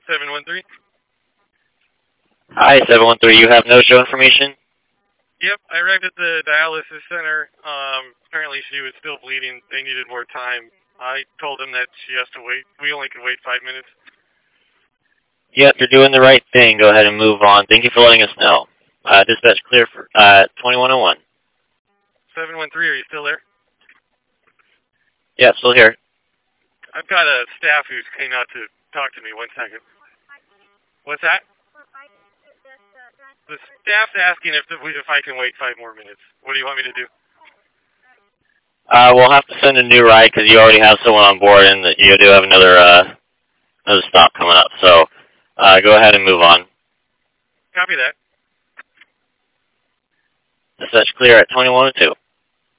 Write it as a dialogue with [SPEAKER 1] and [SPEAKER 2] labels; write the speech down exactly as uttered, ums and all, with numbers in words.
[SPEAKER 1] seven one three.
[SPEAKER 2] Hi, seven one three. You have no-show information?
[SPEAKER 1] Yep, I arrived at the dialysis center. Um, apparently she was still bleeding. They needed more time. I told them that she has to wait. We only can wait five minutes.
[SPEAKER 2] Yep, you're doing the right thing. Go ahead and move on. Thank you for letting us know. Uh, dispatch clear for uh, twenty-one oh one.
[SPEAKER 1] seven one three, are you still there?
[SPEAKER 2] Yeah, still here.
[SPEAKER 1] I've got a staff who's came out to talk to me. One second. What's that? The staff's asking if the, if I can wait five more minutes. What do you want me to do?
[SPEAKER 2] Uh, we'll have to send a new ride because you already have someone on board, and you do have another uh, another stop coming up. So uh, go ahead and move on.
[SPEAKER 1] Copy that.
[SPEAKER 2] Dispatch clear at twenty-one oh two.